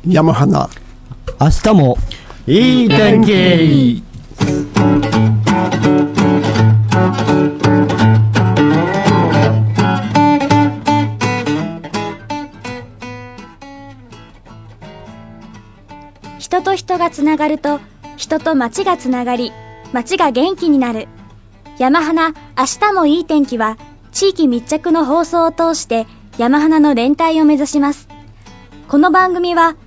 山花、 明日もいい天気。 人と人がつながると、人と町がつながり、町が元気になる。山花、明日もいい天気は、地域密着の放送を通して山花の連帯を目指します。この番組は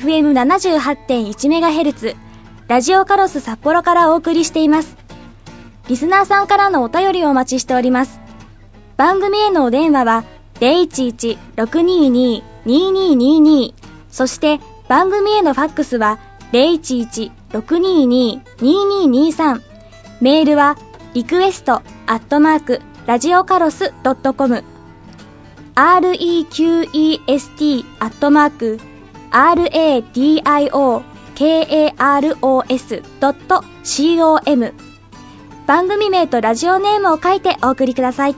FM78.1MHz ラジオカロス札幌からお送りしています。リスナーさんからのお便りをお待ちしております。番組へのお電話は 011-622-2222、そして番組へのファックスは 011-622-2223、メールはrequest@radiocaros.com、 request@radiokaros.com、 番組名とラジオネームを書いてお送りください。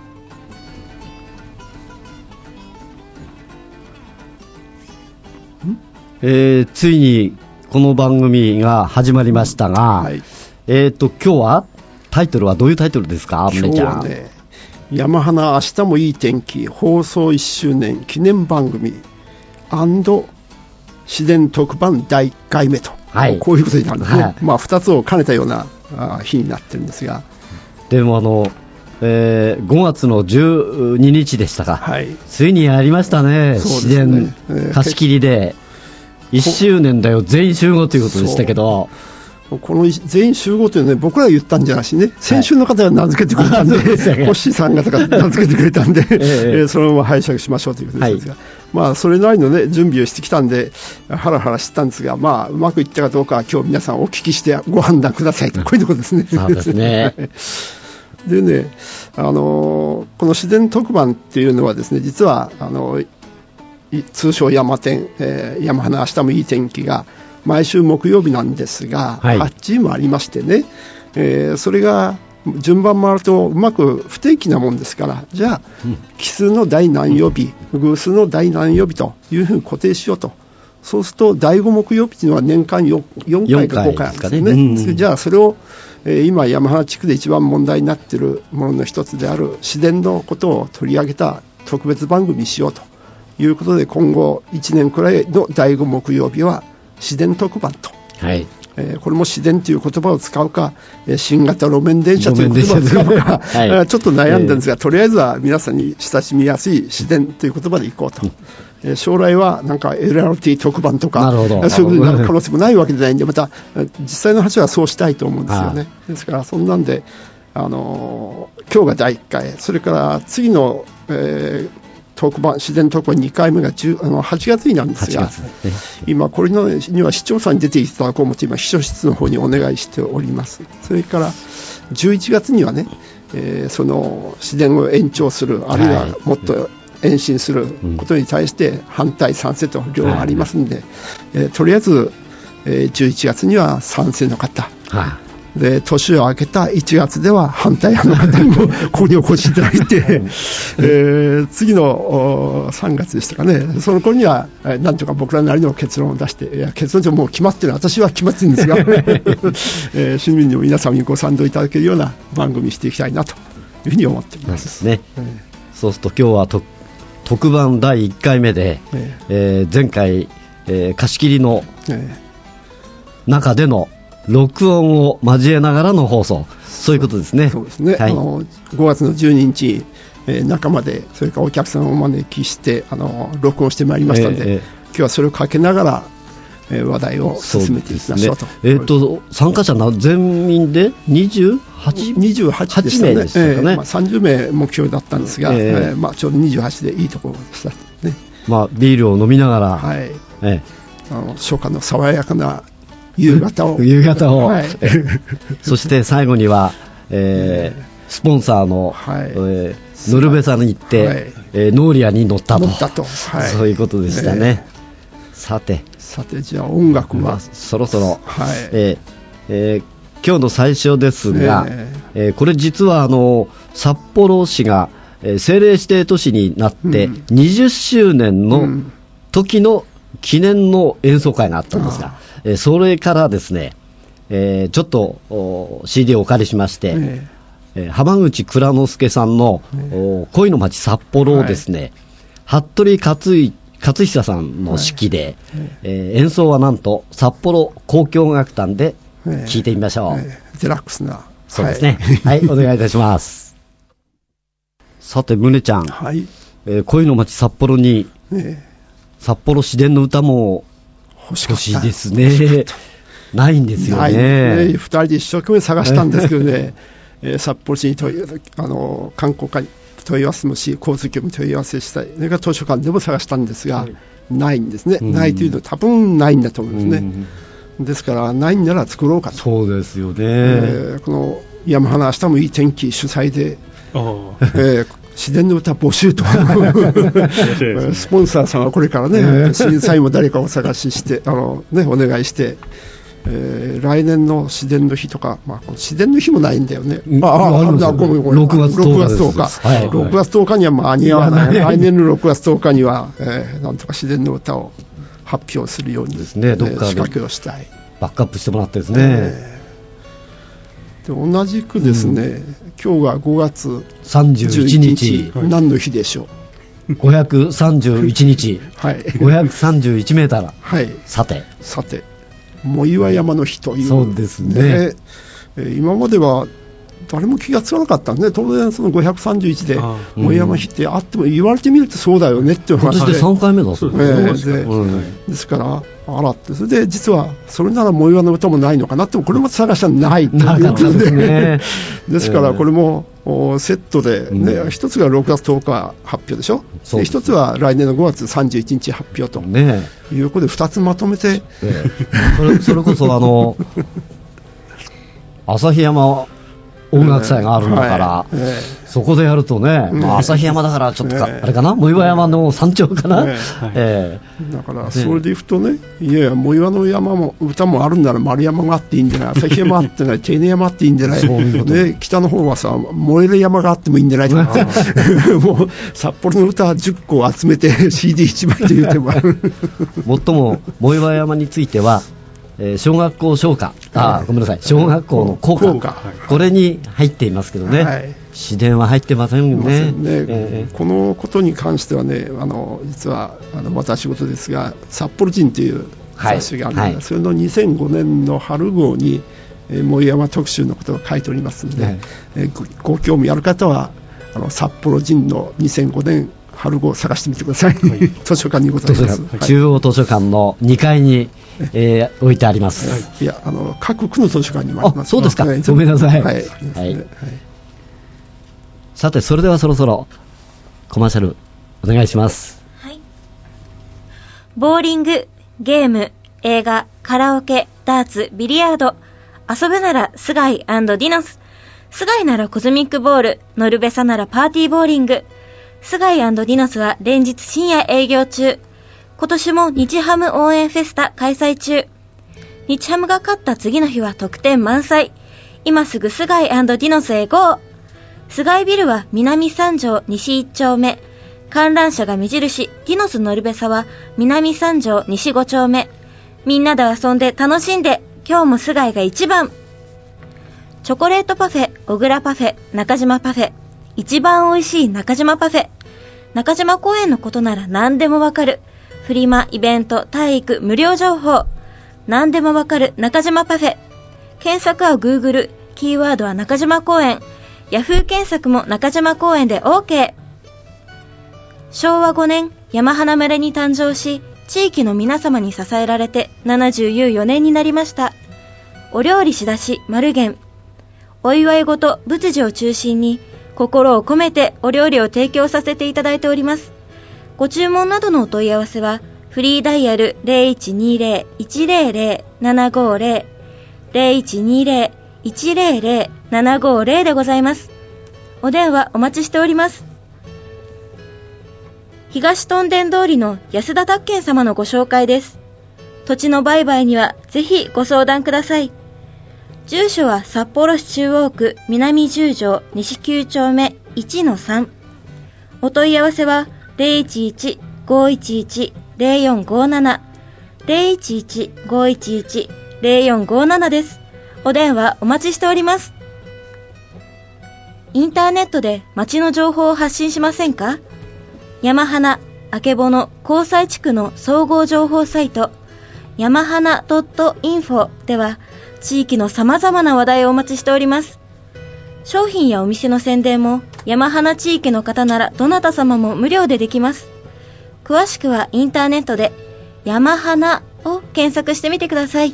ついにこの番組が始まりましたが、はい、今日はタイトルはどういうタイトルですか？ 今日はね、山花明日もいい天気放送1周年記念番組&自然特番第1回目と、はい、こういうことになるんですね、はい、2つを兼ねたような日になってるんですが、 でも5月の12日でしたか、はい、ついにやりましたね、自然貸し切りで1周年だよ全員集合ということでしたけど、 この全員集合というのは、ね、僕らが言ったんじゃなしね、先週の方が名付けてくれたんで、ホッシーさん方が名付けてくれたんで、そのまま拝借しましょうということですが、はい、それなりの、ね、準備をしてきたんでハラハラしてたんですが、うまくいったかどうかは今日皆さんお聞きしてご判断くださいと、こういうところですね。 そうですねでね、この自然特番っていうのはですね、実は通称山天、山花明日もいい天気が毎週木曜日なんですが、はい、8チームありましてね、それが順番回るとうまく不定期なもんですから、じゃあ、奇数の第何曜日、偶数の第何曜日というふうに固定しようと。そうすると第5木曜日というのは年間 4回か5回あるんですね。じゃあそれを、今山花地区で一番問題になっているものの一つである自然のことを取り上げた特別番組にしようということで、今後1年くらいの第5木曜日は自然特番と、はい、これも自然という言葉を使うか、新型路面電車という言葉を使うか、はい、ちょっと悩んだんですが、とりあえずは皆さんに親しみやすい自然という言葉でいこうと、将来はなんか LRT 特番とかそういうことになる可能性もないわけじゃないんで、また実際の話はそうしたいと思うんですよね。ですからそんなんで、今日が第1回、それから次の、特番自然特番2回目が8月になるんですが、今これには市長さんに出ていただこうと今秘書室の方にお願いしております。それから11月にはね、その自然を延長する、あるいはもっと延伸することに対して反対賛成と両方ありますので、とりあえず、11月には賛成の方、で年を明けた1月では反対派の方にもここにお越しいただいて、次の3月でしたかね、その頃にはなんとか僕らなりの結論を出して、いや結論上もう決まってる、私は決まってるんですが、市民の皆様にご賛同いただけるような番組にしていきたいなというふうに思っています。 ね、そうすると今日は特番第1回目で、前回、貸し切りの中での録音を交えながらの放送、そういうことですね。 そうですね、はい、5月の12日、中までそれからお客さんをお招きして録音してまいりましたので、今日はそれをかけながら、話題を進めていきましょうと。 参加者全員で28 でしたね。 名でしたかね。 30名目標だったんですが、ちょうど28でいいところでしたね。 ビールを飲みながら、はい、 初夏の爽やかな夕方を、 はい、そして最後には、スポンサーの、ノルベサに行って、ノーリアに乗ったと、そういうことでしたね。さてじゃあ音楽は、 そろそろ、今日の最初ですが、これ実は札幌市が、政令指定都市になって20周年の時の記念の演奏会があったんですが、それからですね、ちょっと CD をお借りしまして、浜口蔵之介さんの、恋の街札幌をですね、服部勝久さんの指揮で、演奏はなんと札幌交響楽団で聴いてみましょう。 デラックスな。 そうですね。はい、お願いいたします。さて、宗ちゃん、恋の街札幌に、札幌市電の歌も欲しいですね。ないんですよね。 2人で一生懸命探したんですけどね、札幌市に観光課に問い合わせもし、交通局に問い合わせしたい、それから図書館でも探したんですが、ないんですね。ないというのは多分ないんだと思うんですね。ですからないんなら作ろうかと。 そうですよね。 この山花明日もいい天気主催で、自然の歌募集とスポンサーさんはこれからね、審査員も誰かお探ししてお願いして、来年の自然の日とか、自然の日もないんだよね。 6月10日。 6月10日には間に合わない。来年の6月10日には、なんとか自然の歌を発表するようにですね、どっか仕掛けをしたい。 バックアップしてもらってですね。 で同じくですね、今日が5月 31日。 何の日でしょう。 531日。531メーター。 はい。 さて。 藻岩山の日という。 そうですね。 今までは誰も気がつかなかったんで、当然その531で藻岩山の日ってあっても言われてみるとそうだよねっていう話で。 今年で3回目だそうですね。 ですからってそれで実はそれなら藻岩の歌もないのかなってもこれも探したらないっていうことで、ですからこれもセットでね、一つが6月10日発表でしょ。一つは来年の5月31日発表ということで2つまとめて、 それこそ旭山音楽祭があるんだから、そこでやるとね、旭山だからちょっとあれかな、藻岩山の山頂かな、だからそれでいくとね、いや藻岩の山も歌もあるんなら丸山があっていいんじゃない、旭山あってない、手稲山あっていいんじゃない、ね、北の方はさ燃える山があってもいいんじゃないとかもう札幌の歌10個集めて CD1 枚という手もある。 もっとも藻岩山については小学校唱歌、ごめんなさい、小学校の校歌、これに入っていますけどね、市電は入ってませんね。 このことに関してはね、実は私事ですが、札幌人という雑誌があるので、それの2005年の春号に藻岩山特集のことが書いておりますので、ご興味ある方は札幌人の2005年春号を探してみてください。図書館にございます。 中央図書館の2階に置いてあります。 いや、各区の図書館にもあります。 そうですか。ごめんなさい。さて、それではそろそろコマーシャルお願いします。 ボーリング、ゲーム、映画、カラオケ、ダーツ、ビリヤード。遊ぶならスガイ&ディノス。スガイならコズミックボール、ノルベサならパーティーボーリング。スガイ&ディノスは連日深夜営業中。今年も日ハム応援フェスタ開催中。日ハムが勝った次の日は特典満載。今すぐスガイ&ディノスへ GO！ スガイビルは南三条西1丁目。観覧車が目印、ディノスノルベサは南三条西5丁目。みんなで遊んで楽しんで、今日もスガイが一番。チョコレートパフェ、小倉パフェ、中島パフェ。一番美味しい中島パフェ。中島公園のことなら何でもわかる。フリマ、イベント、体育、無料情報。何でもわかる中島パフェ。検索は Google、キーワードは中島公園。Yahoo 検索も中島公園で OK。昭和5年、山花村に誕生し、地域の皆様に支えられて74年になりました。お料理しだし、丸源。お祝い事、仏事を中心に、心を込めてお料理を提供させていただいております。ご注文などのお問い合わせは、フリーダイヤル 0120-100-750 0120-100-750でございます。お電話お待ちしております。東屯田通りの安田宅建様のご紹介です。土地の売買にはぜひご相談ください。住所は札幌市中央区南10条西9丁目 1-3。お問い合わせは 011-511-0457 011-511-0457 です。お電話お待ちしております。インターネットで街の情報を発信しませんか？山花あけぼの交際地区の総合情報サイト山花.info では地域の様々な話題をお待ちしております。商品やお店の宣伝も山花地域の方ならどなた様も無料でできます。詳しくはインターネットで山花を検索してみてください。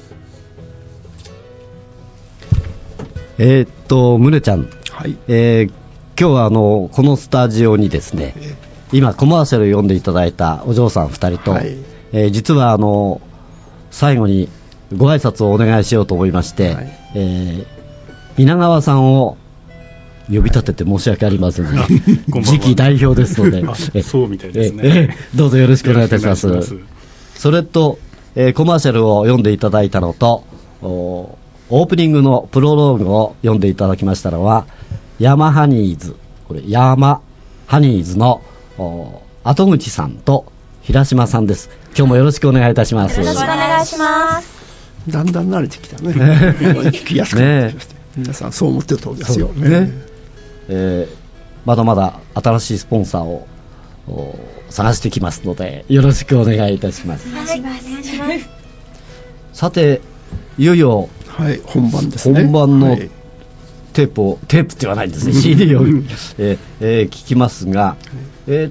宗ちゃん、はい、今日はこのスタジオにですね、今コマーシャル読んでいただいたお嬢さん2人と、はい、実は最後にご挨拶をお願いしようと思いまして、はい、稲川さんを呼び立てて申し訳ありませんが次期代表ですのでそうみたいですね、 どうぞよろしくお願いいたします。それと、コマーシャルを読んでいただいたのとオープニングのプロローグを読んでいただきましたのはヤマハニーズ、これヤマハニーズの後口さんと平島さんです。今日もよろしくお願いいたします。 よろしくお願いします。 だんだん慣れてきたね聞きやすくなってきまして、皆さんそう思ってると思いますよね。 まだまだ新しいスポンサーを探してきますのでよろしくお願いいたします。 はい、お願いします。 さていよいよ、 はい、本番ですね。 本番のテープって言わないんですねCD を、聞きますが、来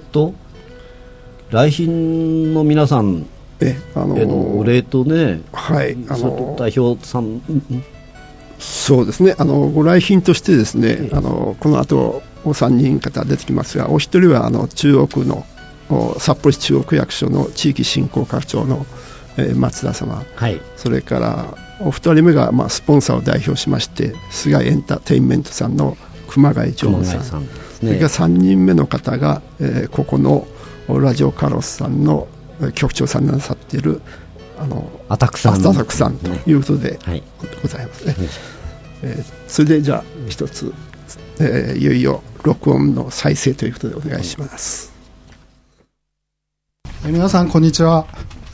賓の皆さんお礼とね、はい、それと代表さん、 そうですね、ご来賓としてですね、この後お3人方出てきますが、お一人は中央区の札幌市中央区役所の地域振興課長の、松田様、はい、それからお二人目が、スポンサーを代表しまして菅井エンターテインメントさんの熊谷常務さん、それから3人目の方が、ここのラジオカロスさんの局長さんなさっているアタクさんということでございますね、それでじゃあ一つ、いよいよ録音の再生ということでお願いします。 皆さんこんにちは。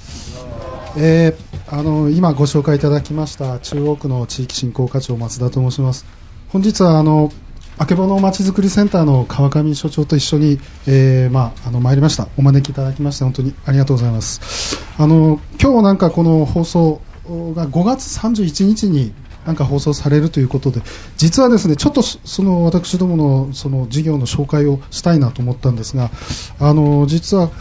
今ご紹介いただきました中央区の地域振興課長松田と申します。本日はあけぼのまちづくりセンターの川上所長と一緒に、参りました。お招きいただきまして本当にありがとうございます。今日なんかこの放送が5月31日になんか放送されるということで、実はですねちょっと私どものその事業の紹介をしたいなと思ったんですが、実は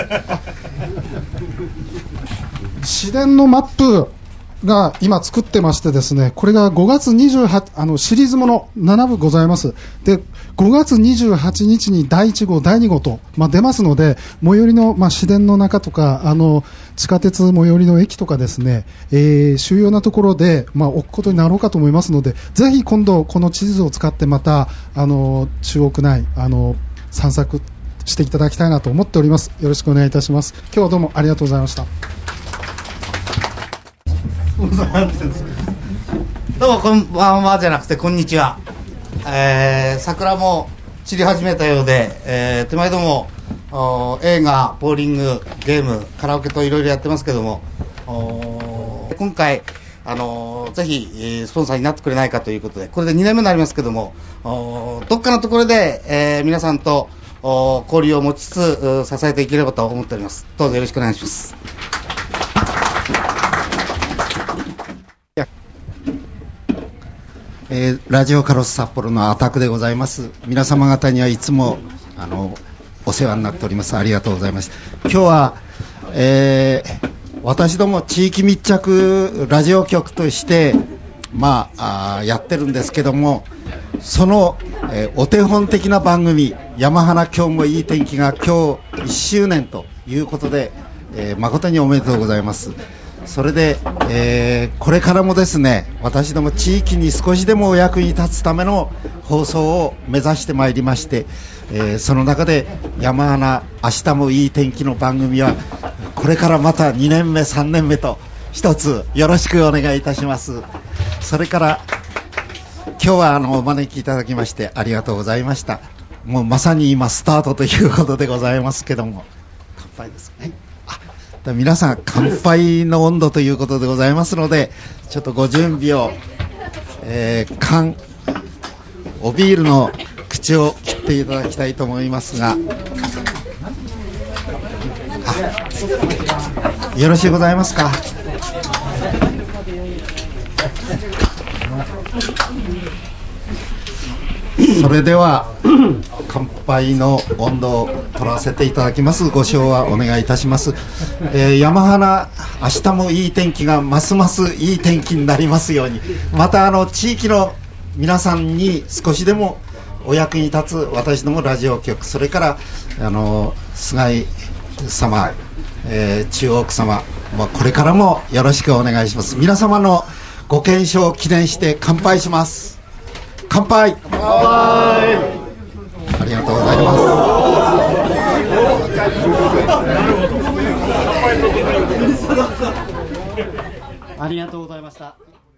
市電のマップが今作ってましてですね、これが5月28シリーズもの7部ございます。で5月28日に第1号第2号と、出ますので、最寄りの、市電の中とか地下鉄最寄りの駅とかですね、主要なところで、置くことになろうかと思いますので、ぜひ今度この地図を使ってまた中央区内散策していただきたいなと思っております。よろしくお願いいたします。今日はどうもありがとうございました。 どうもこんばんはじゃなくてこんにちは。桜も散り始めたようで、手前ども映画、ボーリング、ゲーム、カラオケといろいろやってますけども、今回ぜひスポンサーになってくれないかということで、これで2年目になりますけども、どっかのところで、皆さんと交流を持ちつつ支えていければと思っております。どうぞよろしくお願いします。 ラジオカロス札幌のアタクでございます。皆様方にはいつもお世話になっております。ありがとうございます。今日は、私ども地域密着ラジオ局としてやってるんですけども、その、お手本的な番組山花今日もいい天気が今日1周年ということで、誠におめでとうございます。それで、これからもですね、私ども地域に少しでもお役に立つための放送を目指してまいりまして、その中で山花明日もいい天気の番組はこれからまた2年目3年目と一つよろしくお願いいたします。それから今日はお招きいただきましてありがとうございました。もうまさに今スタートということでございますけども、乾杯ですね。 皆さん乾杯の温度ということでございますので、ちょっとご準備を、缶おビールの口を切っていただきたいと思いますが、よろしゅうございますか。それでは乾杯の温度を取らせていただきます。ご唱和お願いいたします。山花、明日もいい天気がますますいい天気になりますように、また地域の皆さんに少しでもお役に立つ私どもラジオ局、それから菅井様、中央区様、これからもよろしくお願いします。皆様のご健勝を記念して乾杯します。乾杯。乾杯。ありがとうございます。 ありがとうございました。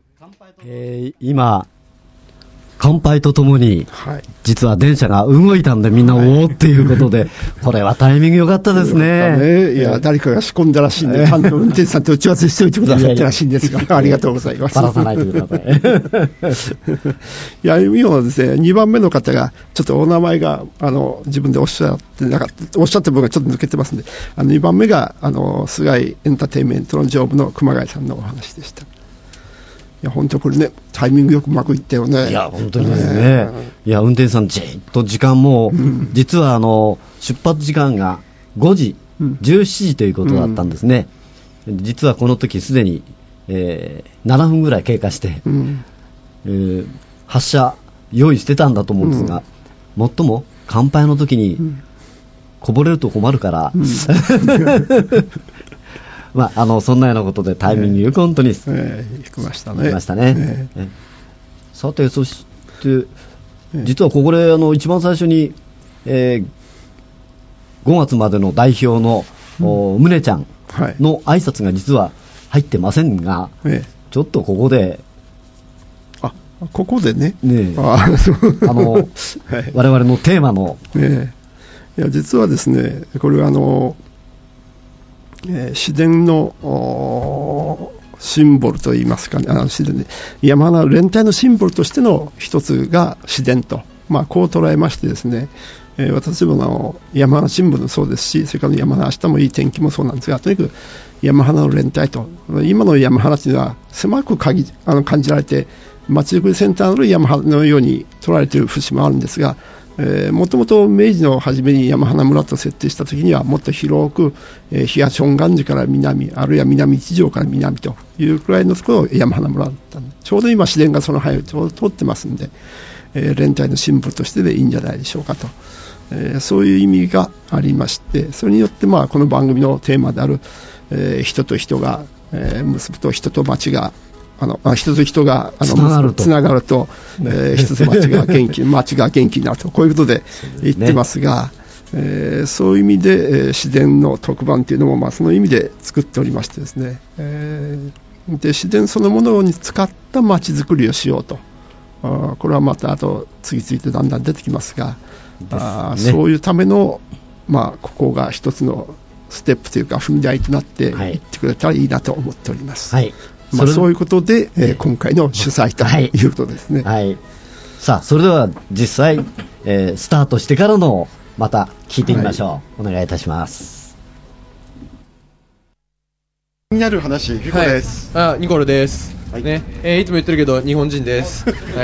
今乾杯とともに、実は電車が動いたんで、みんなおーっていうことで、これはタイミング良かったですね。 いや、誰かが仕込んだらしいんで、ちゃんと運転手さんと打ち合わせしておいてくださったらしいんですが、ありがとうございます。 ばらさないでください。 いや、今のですね、2番目の方が、ちょっとお名前が、自分でおっしゃってなかった、おっしゃった部分がちょっと抜けてますんで、2番目が、菅井エンターテインメントの常務の熊谷さんのお話でした。いや本当これね、タイミングよくうまくいったよね。 いや本当にですね。いや運転手さんじっと時間も、実は出発時間が5時、17時ということだったんですね。実はこの時すでに、7分ぐらい経過して、発車用意してたんだと思うんですが、もっとも乾杯の時にこぼれると困るから、そんなようなことでタイミングよく本当に引きましたね。 引きましたね。さて、そして、実はここで一番最初に、5月までの代表の宗ちゃんの挨拶が実は入ってませんが、ちょっとここで、 ここでね、 我々のテーマの、 いや実はですね、これは自然のシンボルといいますかね、自然で山花の連帯のシンボルとしての一つが自然と、こう捉えましてですね、私も山花シンボルもそうですし、それから山花明日もいい天気もそうなんですが、とにかく山花の連帯と、今の山花というのは狭く感じられて、まちづくりセンターの山花のように捉えている節もあるんですが、もともと明治の初めに山花村と設定したときにはもっと広く、東本願寺から南、あるいは南一条から南というくらいのところを山花村だったんで、ちょうど今自然がその範囲をちょうど通ってますんで、連帯のシンボルとしてでいいんじゃないでしょうかと、そういう意味がありまして、それによってこの番組のテーマである、人と人が、結ぶと人と町が人と人がつながると、人と町が元気町が元気になると、こういうことで言ってますが、そういう意味で、自然の特番というのも、その意味で作っておりましてですね、で自然そのものに使った町づくりをしようと、これはまたあと次々とだんだん出てきますが、そういうための、ここが一つのステップというか踏み台となっていってくれたらいいなと思っております。そういうことで、今回の主催ということですね。 さあそれでは実際、スタートしてからのまた聞いてみましょう。お願いいたします。 気になる話、ニコです。 ニコルです。いつも言ってるけど日本人です。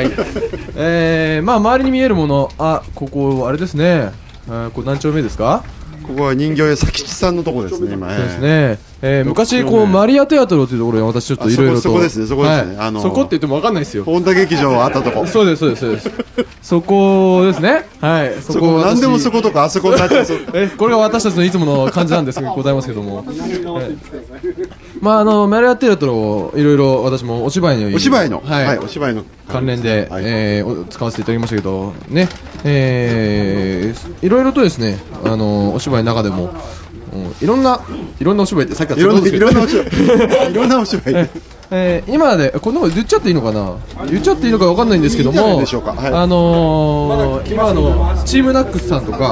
周りに見えるもの、ここあれですね。これ何丁目ですか？ ここは人形屋佐吉さんのところですね。そうですね。昔マリアテアトロというところに私ちょっといろいろと、 そこですね。そこですね。 そこって言っても分かんないですよ。 本田劇場あったとこ。 そうです。そこですね。そこ何でもそことかあそこになってます。 これが私たちのいつもの感じなんですがございますけども。マリアテアトロをいろいろ私もお芝居のお芝居の関連で使わせていただきましたけどね。いろいろとですね、お芝居の中でもいろんなお芝居ってさっきからいろんなお芝居今でこんなこと言っちゃっていいのかな、言っちゃっていいのか分かんないんですけども、今のチームナックスさんとか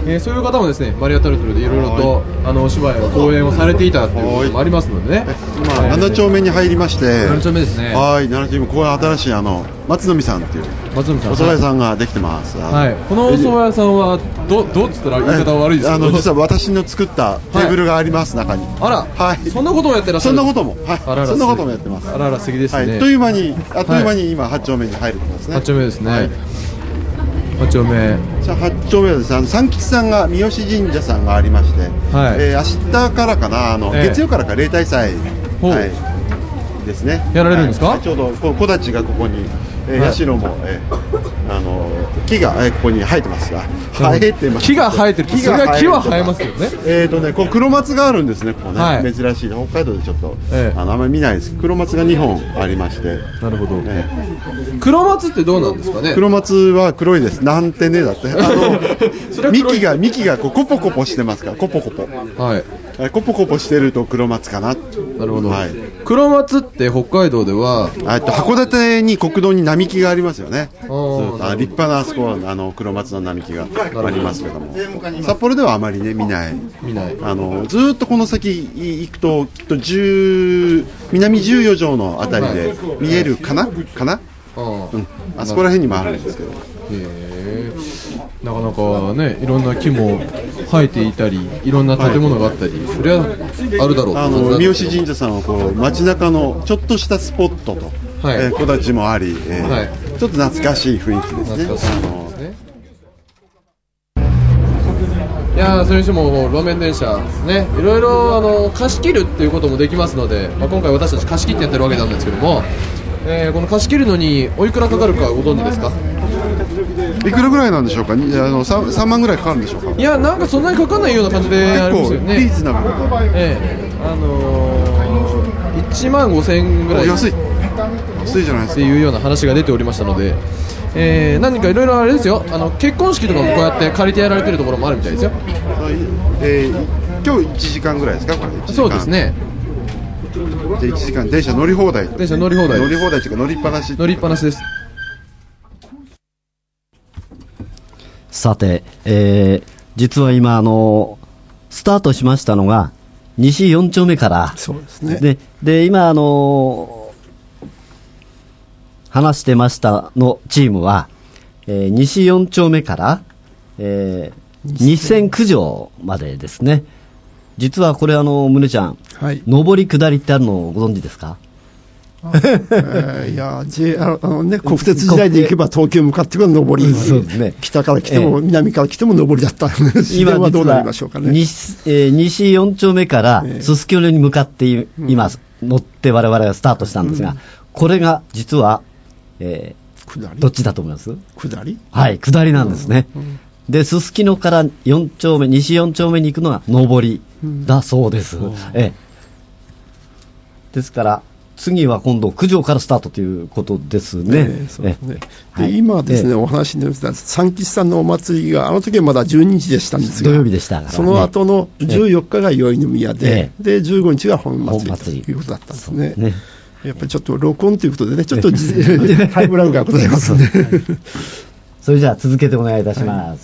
そういう方もですね、マリアタルトルでいろいろとお芝居を公演をされていたということもありますのでね。 7丁目に入りまして、 7丁目ですね。 はい、7丁目、ここは新しい松の実さんっていうお蕎麦屋さんができてます。 はい。このお蕎麦屋さんはどうつったら言い方は悪いですけど、 実は私の作ったテーブルがあります、中に。 あら、はい。そんなこともやってらっしゃる。 そんなことも、はい。そんなこともやってます。 あらら、素敵ですね。 あっという間に今8丁目に入るところですね。 8丁目ですね。8丁目。 じゃあ8丁目はですね、三吉さんが三好神社さんがありまして、明日からかな、月曜からか例大祭、ですね。 やられるんですか？ ちょうど木立がここに、社も、木が、ここに生えてますが、生えてます。 木が生えてる。それが木は生えますよね。 こう黒松があるんですね、ここね。珍しい。北海道でちょっと、あんまり見ないです。黒松が2本ありまして。 なるほど。黒松ってどうなんですかね？ 黒松は黒いです。なんてねだって。幹がこうコポコポしてますから、コポコポ。はい。コポコポしてると黒松かな。 なるほど。はい。黒松って北海道では、 函館に国道に並木がありますよね。立派なあそこは黒松の並木がありますけども、札幌ではあまりね見ない。ずーっとこの先行くときっと南14条のあたりで見えるかな。あそこら辺にもあるんですけど。 なかなかね、いろんな木も生えていたり、いろんな建物があったり、それはあるだろうと。 三好神社さんはこう街中のちょっとしたスポットと、木立もあり、ちょっと懐かしい雰囲気ですね。 いや、それにしても路面電車ね、いろいろ貸し切るっていうこともできますので、今回私たち貸し切ってやってるわけなんですけども、この貸し切るのにおいくらかかるかご存知ですか？ いくらぐらいなんでしょうか。3万ぐらいかかるんでしょうか。 いや、なんかそんなにかかんないような感じでありますよね。 リーズナブル。 1万5000円ぐらい安いじゃないですかっていうような話が出ておりましたので、何かいろいろあれですよ、結婚式とかもこうやって借りてやられてるところもあるみたいですよ。 今日1時間ぐらいですか、これ。 そうですね。 じゃあ1時間電車乗り放題。 電車乗り放題。 乗り放題というか乗りっぱなし。 乗りっぱなしです。 さて、実は今スタートしましたのが西4丁目から。 そうですね。 で今話してましたのチームは、西4丁目から、2009条までですね。実はこれ宗ちゃん、上り下りってあるのをご存知ですか？ いや、国鉄時代で行けば東京向かってくる上り、北から来ても、南から来ても上りだったんです。今はどうなりましょうかね。 西4丁目からすすきのに向かって今乗って我々がスタートしたんですが、これが実は、どっちだと思います？ 下り？ はい、下りなんですね。で、すすきのから4丁目、西4丁目に行くのは上りだそうです。ですから、次は今度九条からスタートということですね。 で今ですね、お話に出ました三吉さんのお祭りがあの時はまだ12日でしたんですが、 土曜日でしたから、ね、 その後の14日が宵宮で、で15日が本祭りということだったんですね。やっぱりちょっと録音ということでね、ちょっとタイムラグがございますのでそれじゃあ続けてお願いいたします。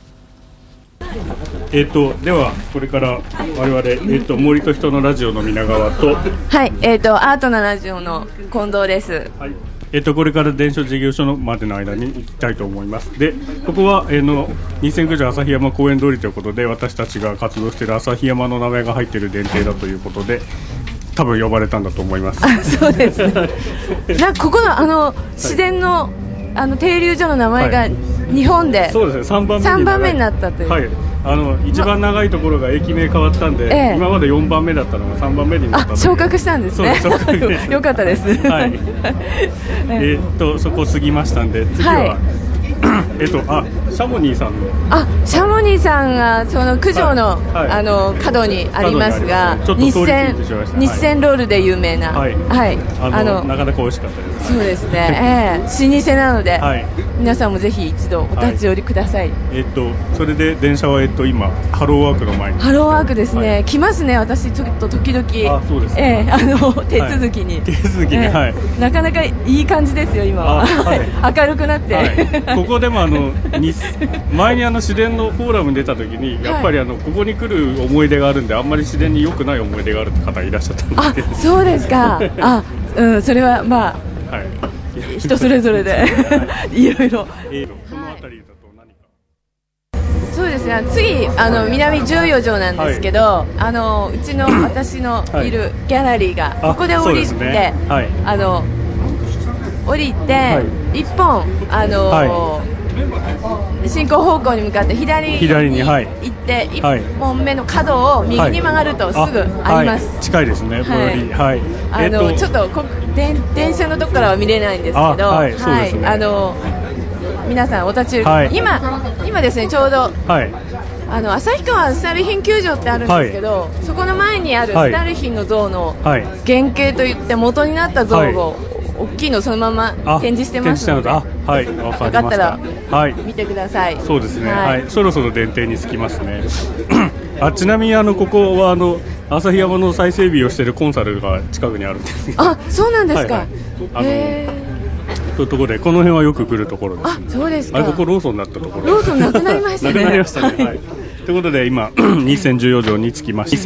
ではこれから我々、森と人のラジオの皆川と、 はい、アートなラジオの近藤です。 はい、これから伝承事業所のまでの間に行きたいと思います。で、ここは、2009条旭山公園通りということで、私たちが活動している旭山の名前が入っている電停だということで、多分呼ばれたんだと思います。 そうですねここの市電の停留所の名前が日本で、 そうですね、3番目になったという。はい、一番長いところが駅名変わったんで、今まで4番目だったのが3番目になった。 昇格したんですね。よかったです。 はい。そこ過ぎましたんで、次は、シャモニーさんの。 シャモニーさんがその九条の、角にありますが、日銭ロールで有名な。はい。 なかなか美味しかったです。 そうですね。老舗なので、皆さんもぜひ一度お立ち寄りください。 それで電車は今ハローワークの前に。 ハローワークですね。来ますね。私ちょっと時々。 そうです。 手続きに。 手続きに。はい。 なかなかいい感じですよ今は。明るくなって。 こここでも前に市電のフォーラムに出た時にやっぱりここに来る思い出があるんで、あんまり市電に良くない思い出がある方がいらっしゃったんですけど。 そうですか。それはまあ、はい、人それぞれでいろいろ。 そのあたりだと何か。 そうですね。次南14条なんですけど、うちの私のいるギャラリーがここで降りて、降りて一本進行方向に向かって左に行って1本目の角を右に曲がるとすぐあります。 近いですね。 ちょっと電車のとこからは見れないんですけど、皆さんお立ち寄り、今ですね、ちょうど旭川スタルヒン球場ってあるんですけど、そこの前にあるスタルヒンの像の原型といって元になった像を大きいのそのまま展示してますので、よかったら見てください。 そうですね。そろそろ電停に着きますね。ちなみにここは旭山の再整備をしているコンサルが近くにあるんです。 そうなんですか。 というところで、この辺はよく来るところですね。 そうですか。 ここローソンになったところ。 ローソンなくなりましたね。 なくなりましたね。ということで今2014条に着きました。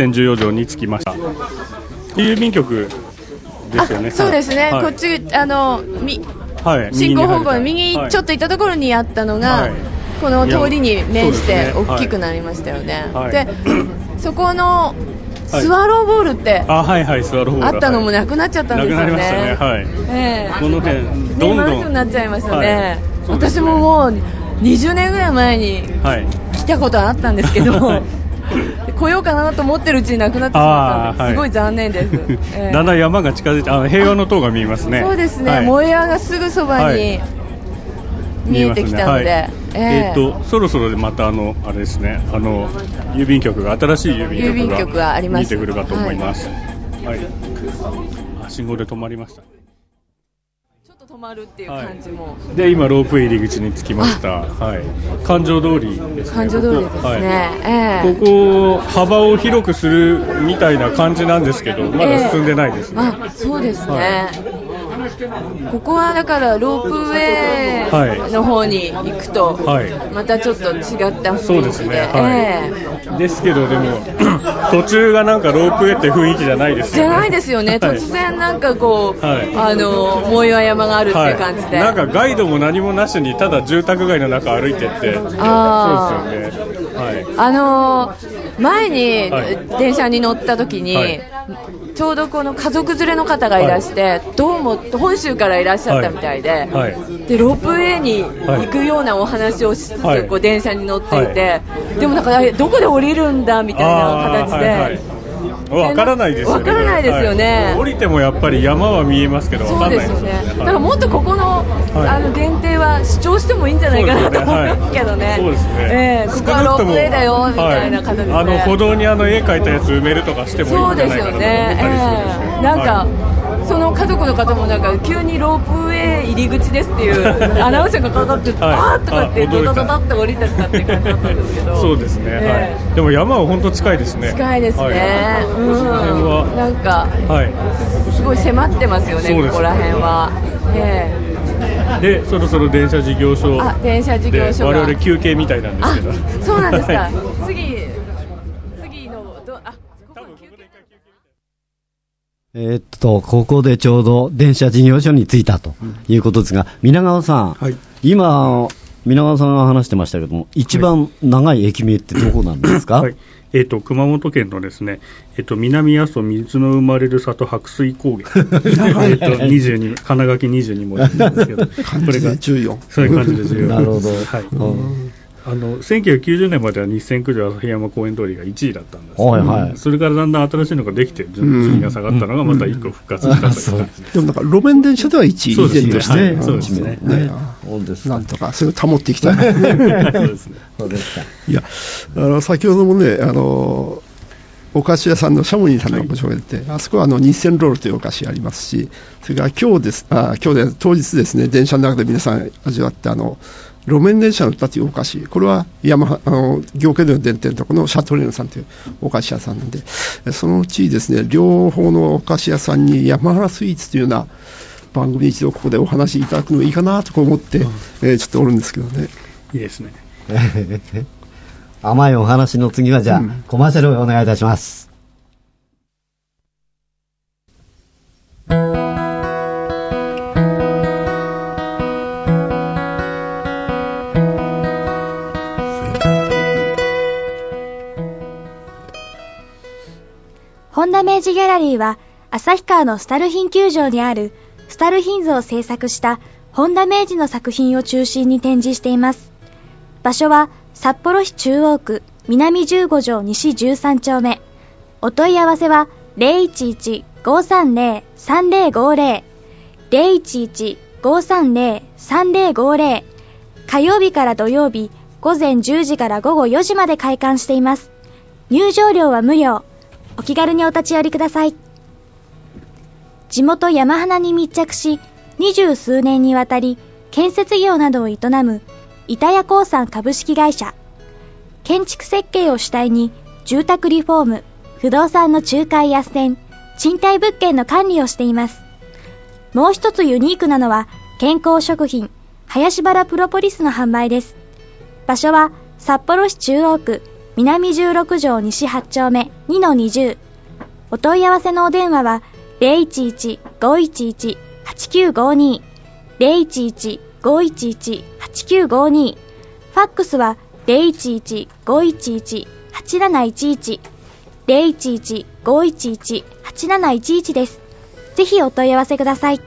郵便局ですよね。 そうですね。こっち進行方向の右ちょっと行ったところにあったのが、この通りに面して大きくなりましたよね。で、そこのスワローボールってあったのもなくなっちゃったんですよね。 なくなりましたね。この辺どんどんマンションになっちゃいましたね。私ももう20年ぐらい前に来たことはあったんですけど、来ようかなと思ってるうちになくなってしまったので、すごい残念です。 だんだん山が近づいて、平和の塔が見えますね。 そうですね。萌え屋がすぐそばに見えてきたので、 そろそろまたあれですね、郵便局が新しい郵便局が見えてくるかと思います。信号で止まりました。 止まるっていう感じも、 で今ロープウェイ入り口に着きました。環状通りですね。 環状通りですね。 ここ幅を広くするみたいな感じなんですけど、まだ進んでないですね。 そうですね。ここはだからロープウェイの方に行くとまたちょっと違った雰囲気で、 ですけどでも途中がなんかロープウェイって雰囲気じゃないですよね。 じゃないですよね。突然なんかこう萌え山があるっていう感じで、 なんかガイドも何もなしにただ住宅街の中歩いてって、そうですよね。 前に電車に乗った時に、ちょうどこの家族連れの方がいらして、どうも本州からいらっしゃったみたいで、でロープウェイに行くようなお話をしつつ、こう電車に乗っていて、でもなんかどこで降りるんだみたいな形で。 わからないですよね。 わからないですよね。 降りてもやっぱり山は見えますけど、わかんないですよね。 だからもっとここの限定は主張してもいいんじゃないかなと思いますけどね。 そうですね。 ここはロープウェイだよみたいな形で、 歩道に絵描いたやつ埋めるとかしてもいいんじゃないかなと思ったりするんですよね。 なんかその家族の方もなんか急にロープウェイ入り口ですっていうアナウンスがかかって、あーとかってドタドタって降りてったっていう感じだったんですけど。 そうですね。でも山は本当近いですね。 近いですね。なんかすごい迫ってますよね、ここら辺は。 でそろそろ電車事業所で我々休憩みたいなんですけど。 そうなんですか。次のここでちょうど電車事業所に着いたということですが、皆川さん、今皆川さんが話してましたけども、一番長い駅名ってどこなんですか？ 熊本県のですね、南阿蘇水の生まれる里白水高原22金垣22文字なんですけど、これが 14、 そういう感じで14。 なるほど。 1990年までは日線九条旭山公園通りが1位だったんです、それからだんだん新しいのができて順位が下がったのがまた1個復活したという感じです。 でもなんか路面電車では1位そうですね。そうですね。 なんとかそれを保っていきたい。そうですね。いや、先ほどもね、お菓子屋さんのシャモニーさんのご紹介で、あそこは日線ロールというお菓子ありますし、それから当日ですね、電車の中で皆さん味わった路面電車の歌というお菓子、これは行経の電店のところのシャトレーヌさんというお菓子屋さんなんで、そのうちですね、両方のお菓子屋さんに山原スイーツというような番組一度ここでお話しいただくのいいかなと思って、ちょっとおるんですけどね。 いいですね。 甘いお話の次はじゃあ、コマーシャルをお願いいたします。 本田明治ギャラリーは旭川のスタルヒン球場にあるスタルヒンズを制作した本田明治の作品を中心に展示しています。場所は札幌市中央区南15条西13丁目。お問い合わせは 011-530-3050 011-530-3050 火曜日から土曜日午前10時から午後4時まで開館しています。入場料は無料。お気軽にお立ち寄りください。地元山花に密着し、20数年にわたり建設業などを営む板谷興産株式会社。建築設計を主体に住宅リフォーム、不動産の仲介斡旋、賃貸物件の管理をしています。もう一つユニークなのは健康食品、林原プロポリスの販売です。場所は札幌市中央区南16条西8丁目 2-20。お問い合わせのお電話は 011-511-8952 011-511-8952。ファックスは 011-511-8711 011-511-8711 です。ぜひお問い合わせください。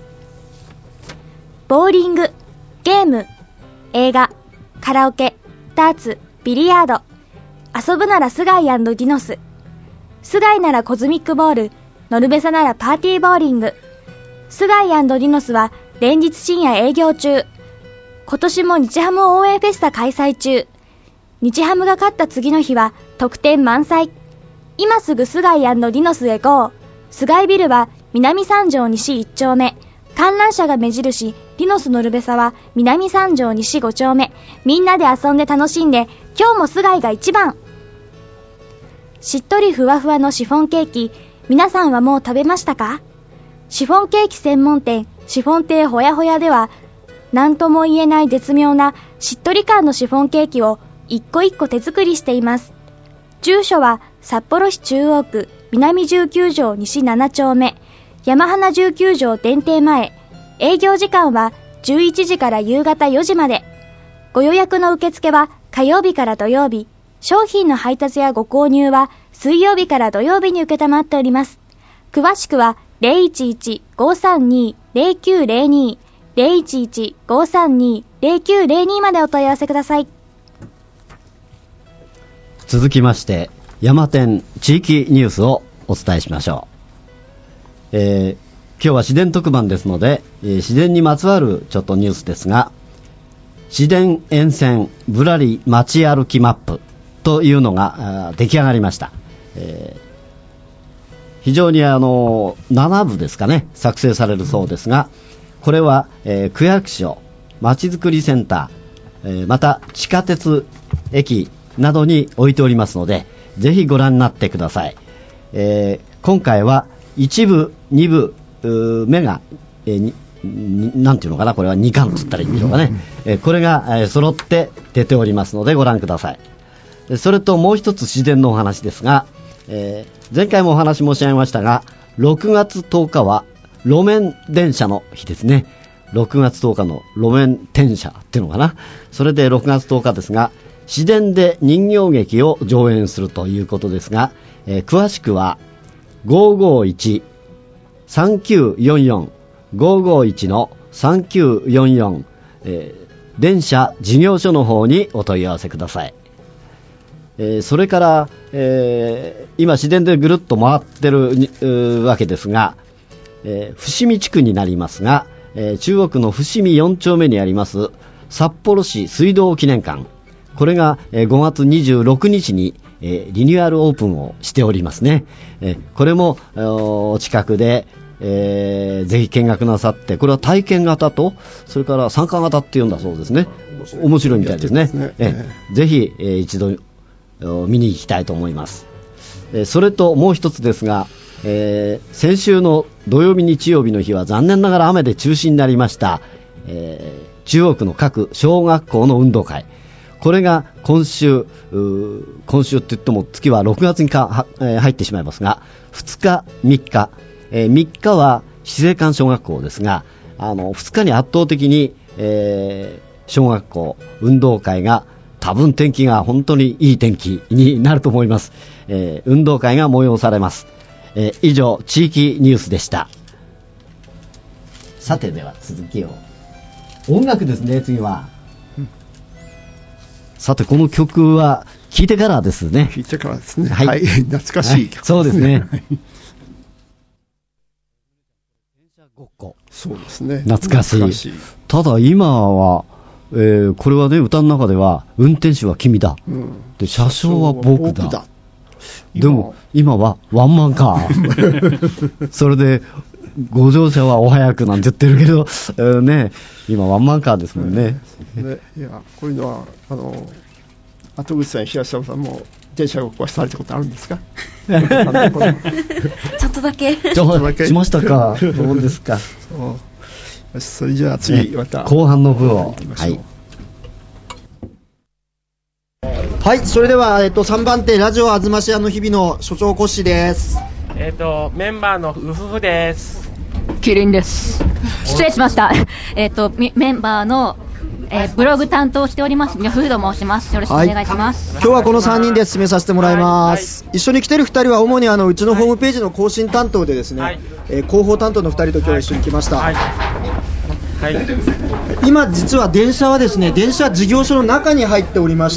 ボーリング、ゲーム、映画、カラオケ、ダーツ、ビリヤード。遊ぶならスガイ&ディノス。スガイならコズミックボール、ノルベサならパーティーボーリング。スガイ&ディノスは連日深夜営業中。今年も日ハム応援フェスタ開催中。日ハムが勝った次の日は特典満載。今すぐスガイ&ディノスへ GO。 スガイビルは南三条西1丁目。観覧車が目印、ディノスノルベサは南三条西5丁目。みんなで遊んで楽しんで、今日もスガイが一番。しっとりふわふわのシフォンケーキ、皆さんはもう食べましたか？シフォンケーキ専門店、シフォン亭ほやほやでは、なんとも言えない絶妙なしっとり感のシフォンケーキを一個一個手作りしています。住所は札幌市中央区南19条西7丁目。山花19条電停前。営業時間は11時から夕方4時まで。ご予約の受付は火曜日から土曜日。商品の配達やご購入は水曜日から土曜日に受けたまっております。詳しくは 011-532-0902 011-532-0902 までお問い合わせください。 続きまして山天地域ニュースをお伝えしましょう。今日は市電特番ですので、市電にまつわるちょっとニュースですが、市電沿線ぶらり街歩きマップというのが出来上がりました。非常に7部ですかね、作成されるそうですが、これは、区役所、まちづくりセンター、また地下鉄駅などに置いておりますので、ぜひご覧になってください。今回は1部、2部目が、なんていうのかな、これは2巻と言ったらいいんでしょうかね。これが、揃って出ておりますのでご覧ください。それともう一つ市電のお話ですが、前回もお話申し上げましたが、6月10日は路面電車の日ですね。6月10日の路面電車っていうのかな。それで6月10日ですが、市電で人形劇を上演するということですが、詳しくは551-3944 551-3944、電車事業所の方にお問い合わせください。それから、今市電でぐるっと回ってるわけですが、伏見地区になりますが、中央区の伏見4丁目にあります札幌市水道記念館、これが5月26日にリニューアルオープンをしておりますね。これもお近くで、ぜひ見学なさって、これは体験型とそれから参加型っていうんだそうですね。面白いみたいですね。ぜひ、一度見に行きたいと思います。それともう一つですが、 先週の土曜日日曜日の日は残念ながら雨で中止になりました、中央区の各小学校の運動会、これが今週って言っても月は6月に入ってしまいますが、2日3日、3日は自然館小学校ですが、2日に圧倒的に、小学校運動会が多分天気が本当にいい天気になると思います、運動会が催されます、以上地域ニュースでした。さてでは続きを、音楽ですね。次は、さてこの曲は聴いてからですね。 聴いてからですね。はい、懐かしい曲ですね。 そうですね。 そうですね。 懐かしい。ただ今は、これはね、歌の中では運転手は君だ、で車掌は僕だ、でも今はワンマンカーそれでご乗車はお早くなんて言ってるけど、ね、今ワンマンカーですもんね。 いや、こういうのは後口さん、東山さんも電車ごっこはされたことあるんですか？ ちょっとだけしましたか。どうですか。 それじゃあ次、また後半の部を、 はい、それでは、3番手ラジオあずまし屋の日々の所長コッシーです。 メンバーのウフフです。 キリンです。失礼しました。メンバーの、ブログ担当しておりますフード申します。よろしくお願いします。 今日はこの3人で進めさせてもらいます。一緒に来てる2人は主にうちのホームページの更新担当でですね、広報担当の2人と今日一緒に来ました。今実は電車はですね、電車事業所の中に入っておりまして、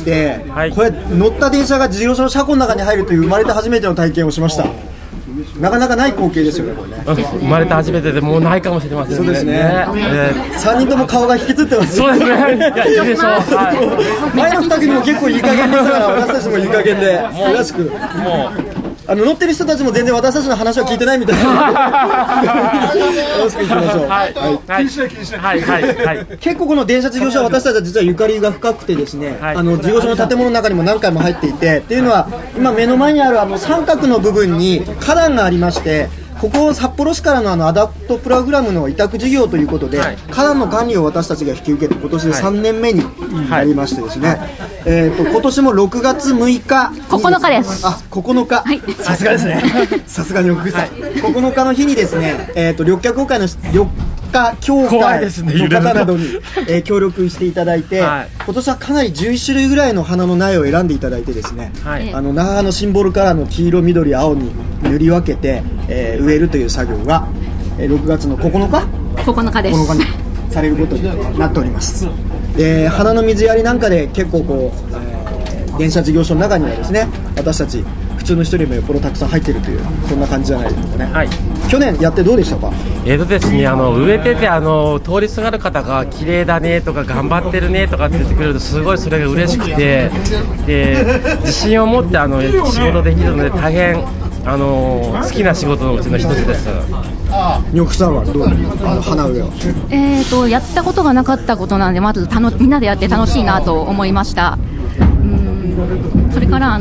これ乗った電車が事業所の車庫の中に入るという生まれて初めての体験をしました。なかなかない光景ですよね、これね。 生まれて初めてでもうないかもしれませんね。 そうですね。3人とも顔が引きつってます。 そうですね。いや、いいでしょう。前の2組も結構いい加減ですから、私たちもいい加減で、らしく。乗ってる人たちも全然私たちの話を聞いてないみたいな。よろしくいきましょう。結構この電車事業所は私たちは実はゆかりが深くてですね、事業所の建物の中にも何回も入っていて、っていうのは今目の前にある三角の部分に花壇がありまして、ここ札幌市からのアダプトプログラムの委託事業ということで、花壇の管理を私たちが引き受けて今年で3年目になりましてですね、今年も6月6日 9日です。 9日、さすがですね。さすがに奥さん、9日の日にですね、緑化協会の緑化協会の方などに、協力していただいて、今年はかなり11種類ぐらいの花の苗を選んでいただいてですね、那覇のシンボルカラーの黄色緑青に塗り分けて、植えるという作業が、6月の9日です。 9日にされることになっております。花の水やりなんかで結構電車事業所の中にはですね、私たち普通の人よりもよっぽどたくさん入っているという、そんな感じじゃないですかね。去年やってどうでしたか？ ですね、植えてて通りすがる方が綺麗だねとか頑張ってるねとかって言ってくれるとすごいそれが嬉しくて、で自信を持って仕事できるので大変好きな仕事のうちの一つです。 ニョクさんはどう花植えは？ やったことがなかったことなので、まずみんなでやって楽しいなと思いました。それから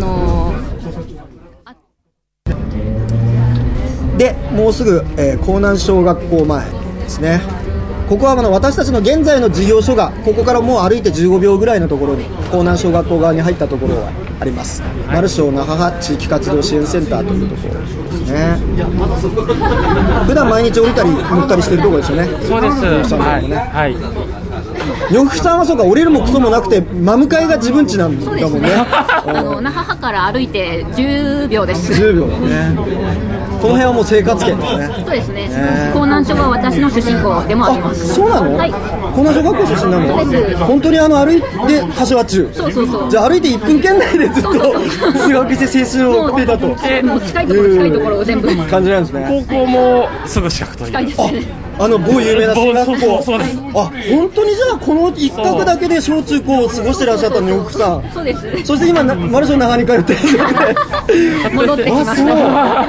でもうすぐ、江南小学校前ですね。ここは私たちの現在の事業所がここからもう歩いて15秒ぐらいのところに江南小学校側に入ったところがあります。マルショー那覇地域活動支援センターというところですね。普段毎日降りたり乗ったりしてるところですよね。 そうです。 ニョクさんはそうか、降りるもクソもなくて真向かいが自分家なんだもんね。 那覇から歩いて10秒です。 10秒ですね。この辺はもう生活圏ですね。 そうですね。江南小は私の出身校でもあります。 そうなの？はい。江南小学校出身なの？ そうです。 本当に歩いて柏中。 そうそうそう。 じゃあ歩いて1分圏内でずっと通学して青春を送っていたと。 もう近いところを全部感じなんですね。 高校もすぐ近くという。 近いですね。 某有名な小学校。 そうです。 本当にじゃあこの一角だけで小中高を過ごしてらっしゃったの奥さん。 そうです。 そして今マルション那覇に帰って戻ってきました。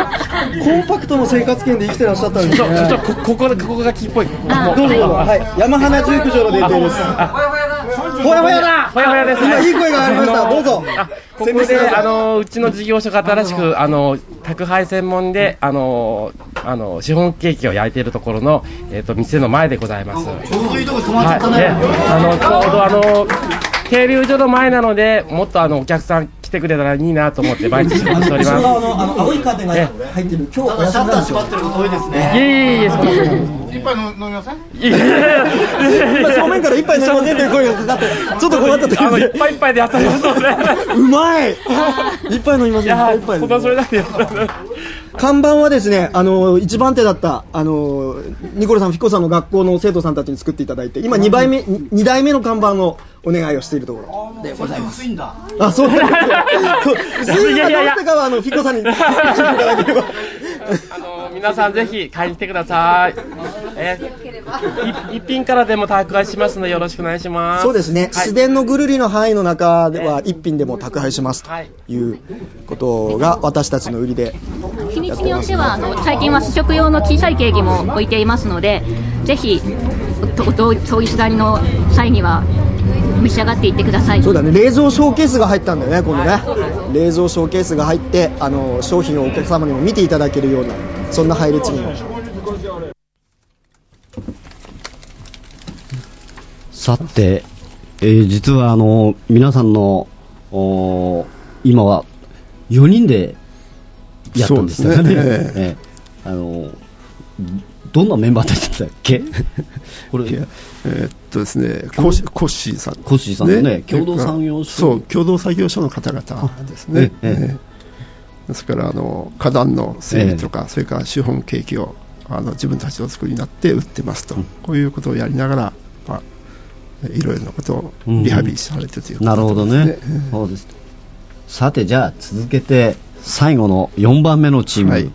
コンパクトの生活圏で生きてらっしゃったんですね。 ここがキーポイント。 どうぞ。はい。山花熟女の伝統です。 ほやほやだ。 ほやほやです。 今いい声がありました。どうぞ。 ここでうちの事業所が新しく宅配専門でシフォンケーキを焼いているところの店の前でございます。 ちょうどいいとこ止まっちゃったね。 ちょうど停留所の前なので、もっとお客さん来てくれたらいいなと思って毎日仕事しております。 青いカーテンが入ってる。今日お休みなんですよ。シャッター閉まってること多いですね。 そんなことない。 一杯飲みません？ 今正面から一杯飲みませんという声がかかって、ちょっと困った時に。 いっぱいいっぱいでやっておりますので。 うまい。一杯飲みません。 本当はそれだけやった。 看板はですね、一番手だったニコラさん、フィコさんの学校の生徒さんたちに作っていただいて、今2代目の看板をお願いをしているところでございます。 薄いんだ。 あ、そうなんですよ。薄いのはどうしてかはフィコさんに作っていただければ。 皆さんぜひ買いに来てください。一品からでも宅配しますのでよろしくお願いします。 そうですね、自然のぐるりの範囲の中では一品でも宅配しますということが私たちの売りで、 日にちによっては最近は試食用の小さいケーキも置いていますので、ぜひそういうしだりの際には召し上がっていってください。 そうだね、冷蔵ショーケースが入ったんだよね、今度ね。冷蔵ショーケースが入って商品をお客様にも見ていただけるような、そんな配列に。 さて、実は皆さんの今は4人でやったんですよね。どんなメンバーでしたっけ？これですね、コッシーさん。 コッシーさんのね、共同産業所。 そう、共同作業所の方々ですね。ですから花壇の整備とか、それからシフォンケーキを自分たちでお作りになって売ってますと、こういうことをやりながら、いろいろなことをリハビリされてということですね。 なるほどね。そうです。さて、じゃあ続けて最後の4番目のチーム。はい、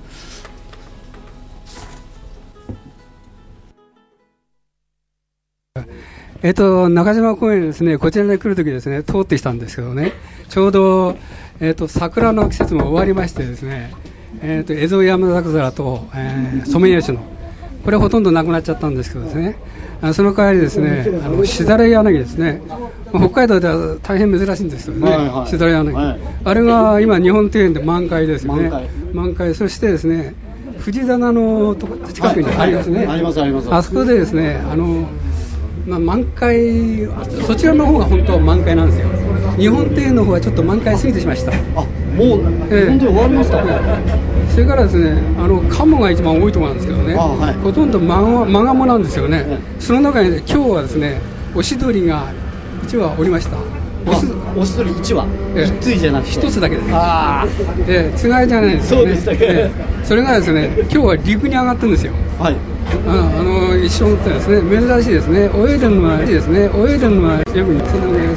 中島公園ですね、こちらに来るときですね、通ってきたんですけどね、ちょうど、桜の季節も終わりましてですね、エゾヤマザクザラと、ソメイヨシノ、これほとんどなくなっちゃったんですけどですね、その代わりですね、しだれ柳ですね、北海道では大変珍しいんですけどね、しだれ柳、あれが今日本庭園で満開ですよね。満開。そしてですね、藤棚の近くにありますね。あそこでですね、満開、そちらの方が本当は満開なんですよ。日本庭園の方はちょっと満開過ぎてしました。 もう、本当に終わりましたね。 それからですね、カモが一番多いところなんですけどね、ほとんどマガモなんですよね。その中に、今日はですね、オシドリが1羽おりました。 オシドリ1羽、1対じゃなくて 1つだけです。つがいじゃないですよね。そうでしたっけ。それがですね、今日は陸に上がってるんですよ。はい。一緒にってですね、珍しいですね。泳いでるのはいいですね。泳いでるのはよくそんな感じです。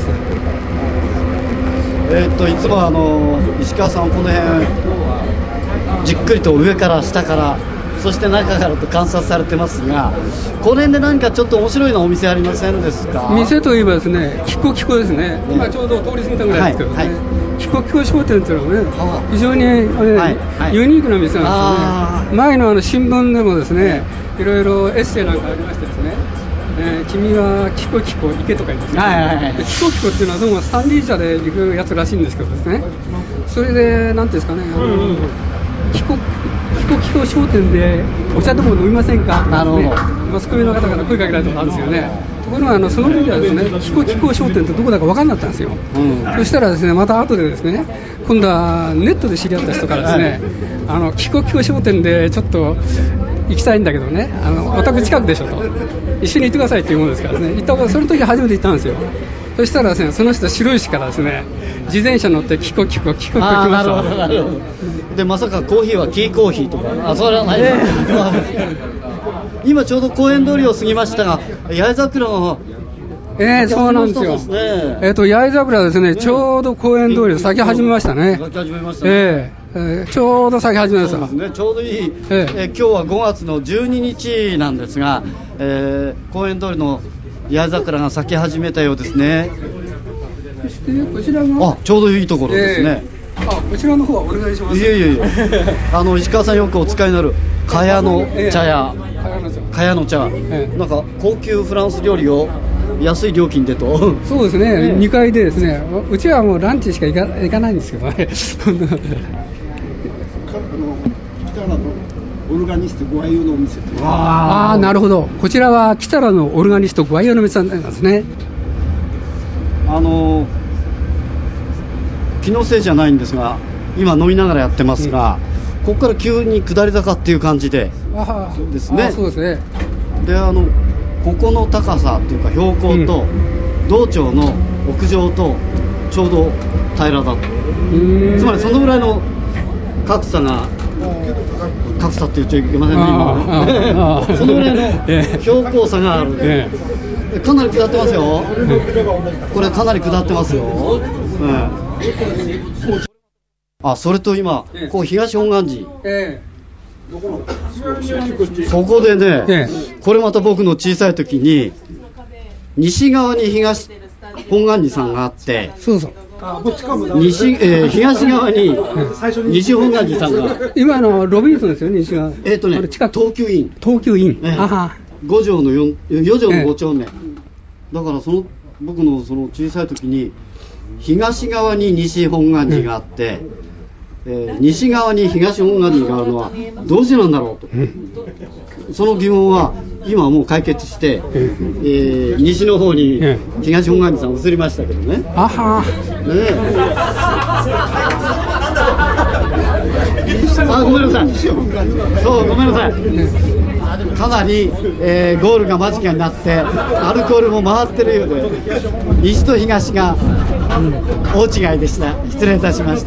いつも石川さん、この辺じっくりと上から下からそして中からと観察されてますが、この辺で何かちょっと面白いのお店ありませんですか？ 店といえばですね、キコキコですね。今ちょうど通り過ぎたぐらいですけどね、キコキコ商店というのはね、非常にユニークな店なんですよね。前の新聞でもですね、いろいろエッセイなんかありましてですね、君はキコキコ行けとか言うんですね。キコキコっていうのはどうも三輪車で行くやつらしいんですけどですね、それでなんていうんですかね、キコキコ商店でお茶でも飲みませんか、なるほど、マスコミの方から声かけられたことあるんですよね。ところがその時はですね、キコキコ商店ってどこだか分からなかったんですよ。そしたらですね、また後でですね、今度はネットで知り合った人からですね、キコキコ商店でちょっと行きたいんだけどね、お宅近くでしょと、一緒に行ってくださいっていうものですからね、その時初めて行ったんですよ。そしたらですね、その人白石からですね、自転車乗ってキコキコ来ました。 なるほどなるほど。でまさかコーヒーはキーコーヒーとか、それはないです。今ちょうど公園通りを過ぎましたが、八重桜のそうなんですよ。八重桜ですね、ちょうど公園通りで咲き始めましたね。 咲き始めましたね。 ちょうど咲き始めました。 そうですね、ちょうどいい。今日は5月の12日なんですが、公園通りの八重桜が咲き始めたようですね。 そしてこちらがちょうどいいところですね。 こちらの方はお願いします。 いえ石川さんよくお使いになる茅の茶屋、茅の茶、なんか高級フランス料理を安い料金でと。 そうですね、2階でですね、うちはもうランチしか行かないんですけどね。 オルガニストご愛用のお店。 ああ、なるほど。こちらはキタラのオルガニストご愛用のお店になりますね。 気のせいじゃないんですが、今飲みながらやってますが、ここから急に下り坂っていう感じでですね。 そうですね。 で、ここの高さというか標高と、道庁の屋上とちょうど平らだと。つまりそのぐらいの格差って言っちゃいけませんね、今。そのぐらいの標高差がある。かなり下ってますよ。これかなり下ってますよ。それと今、こう東本願寺。そこでね、これまた僕の小さい時に、西側に東本願寺さんがあって、東側に西本願寺さんが、 今ロビンソンですよね、西側。 東急院。 東急院。 4条の5丁目。だから僕のその小さい時に、東側に西本願寺があって、西側に東本願寺があるのはどうしてなんだろうと、その疑問は今はもう解決して、西の方に東本願寺さん移りましたけどね。ごめんなさい。そう、ごめんなさい。かなり、ゴールが間近になってアルコールも回ってるようで、西と東が、大違いでした。失礼いたしました。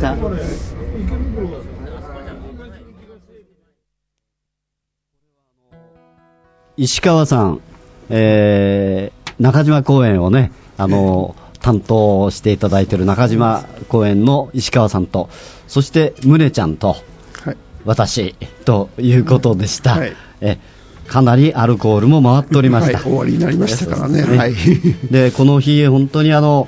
石川さん、中島公園をね、担当していただいている中島公園の石川さんと、そして宗ちゃんと、私ということでした。かなりアルコールも回っておりました。 終わりになりましたからね。 で、この日本当に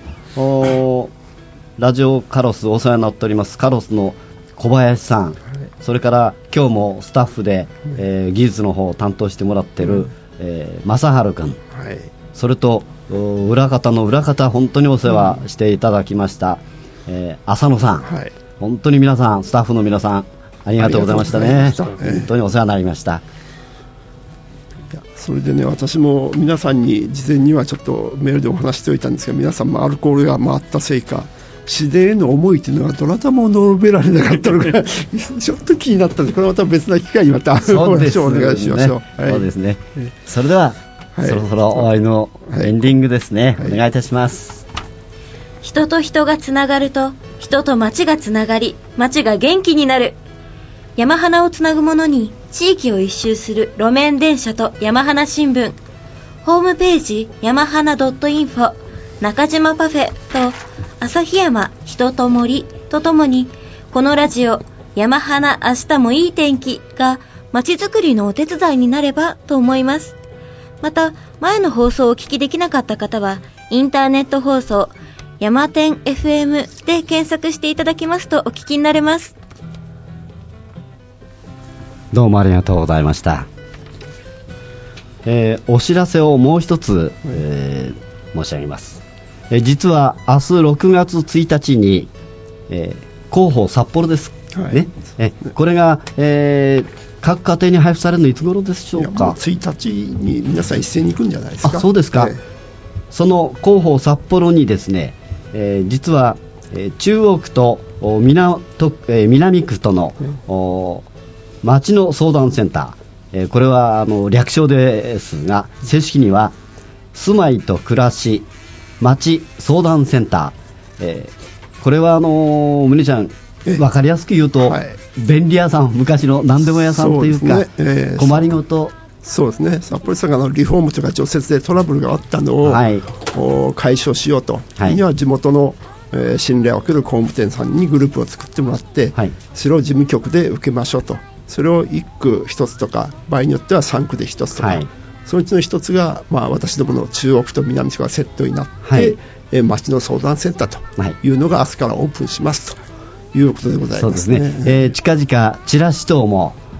ラジオカロスお世話になっておりますカロスの小林さん、それから今日もスタッフで、技術の方を担当してもらっている、正治君、それと裏方の裏方、本当にお世話していただきました、浅野さん、本当に皆さん、スタッフの皆さんありがとうございましたね。本当にお世話になりました。 それでね、私も皆さんに事前にはちょっとメールでお話しておいたんですが、皆さんもアルコールが回ったせいか、自然への思いというのはどなたも述べられなかったのがちょっと気になったので、これまた別な機会にまたお話をお願いしましょう。 そうですね。それでは、そろそろ終わりのエンディングですね。お願いいたします。 人と人がつながると、人と町がつながり、町が元気になる。山花をつなぐものに地域を一周する路面電車と山花新聞、ホームページ山花.info、中島パフェと旭山人と森とともに、このラジオ山花明日もいい天気が街づくりのお手伝いになればと思います。また前の放送をお聞きできなかった方は、インターネット放送山天 FM で検索していただきますとお聞きになれます。 どうもありがとうございました。お知らせをもう一つ、申し上げます。実は明日6月1日に、広報札幌です、ね。これが、各家庭に配布されるのいつ頃でしょうか。 1日に皆さん一斉に行くんじゃないですか。 そうですか。その広報札幌にですね、実は、中央区と南区との、町の相談センター、これは略称ですが、正式には住まいと暮らし町相談センター、これは宗ちゃん分かりやすく言うと、便利屋さん、昔の何でも屋さんというか、困りごと、 そうですね、札幌市がリフォームとか除雪でトラブルがあったのを、解消しようと、には地元の信頼を受ける工務店さんにグループを作ってもらって、それを事務局で受けましょうと。それを1区1つとか、場合によっては3区で1つとか、そのうちの1つが、私どもの中央区と南区がセットになって、町の相談センターというのが明日からオープンしますということでございますね。 そうですね。近々チラシ等も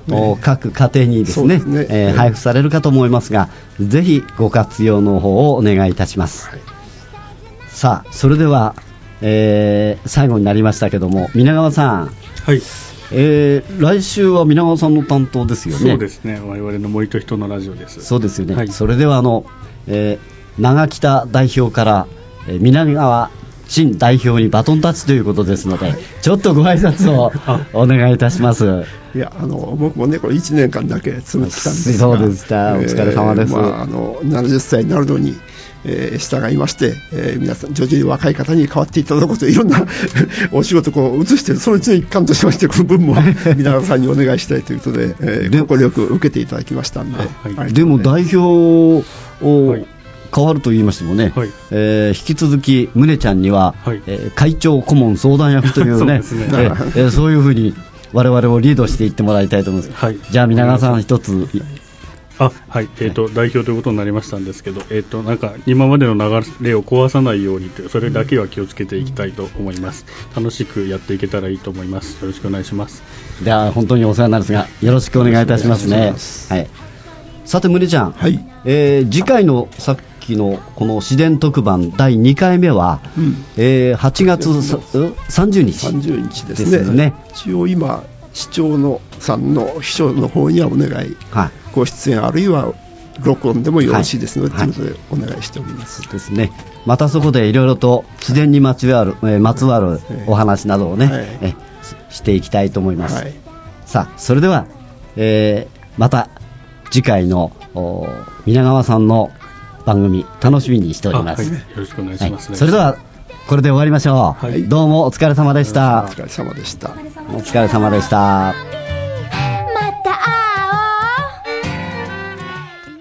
各家庭にですね、配布されるかと思いますが、ぜひご活用の方をお願いいたします。さあ、それでは、最後になりましたけども、皆川さん、来週は皆川さんの担当ですよね。 そうですね、我々の森と人のラジオです。 そうですよね、それでは長北代表から、皆川新代表にバトンタッチということですので、ちょっとご挨拶をお願いいたします。 いや、僕もね、これ1年間だけ勤めてきたんですが、 そうでした、お疲れ様です。 70歳になるのに、従いまして、皆さん徐々に若い方に変わっていただこうと、いろんなお仕事を移して、そのうちの一環としまして、この分も皆川さんにお願いしたいということで、快く受けていただきましたんで。 でも代表を変わると言いましてもね、引き続き宗ちゃんには、会長顧問相談役というね、そういうふうに我々をリードしていってもらいたいと思います。じゃあ皆川さん一つ。 代表ということになりましたんですけど、なんか今までの流れを壊さないようにという、それだけは気をつけていきたいと思います。楽しくやっていけたらいいと思います。よろしくお願いします。 では本当にお世話になるんですが、よろしくお願いいたしますね。さて宗ちゃん、次回のさっきのこの市電特番第2回目は、8月30日ですね。 一応今市長のさんの秘書の方にはお願い、ご出演あるいは録音でもよろしいですので、ということでお願いしております。 ですね。またそこでいろいろと市電にまつわるお話などをね、していきたいと思います。さあ、それでは、また次回の皆川さんの番組楽しみにしております。 よろしくお願いします。 それではこれで終わりましょう。どうもお疲れ様でした。 お疲れ様でした。 お疲れ様でした。